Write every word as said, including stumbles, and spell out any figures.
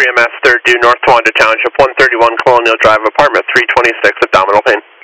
M S third due North Towanda Township, one thirty-one Colonial Drive, apartment three twenty-six, abdominal pain.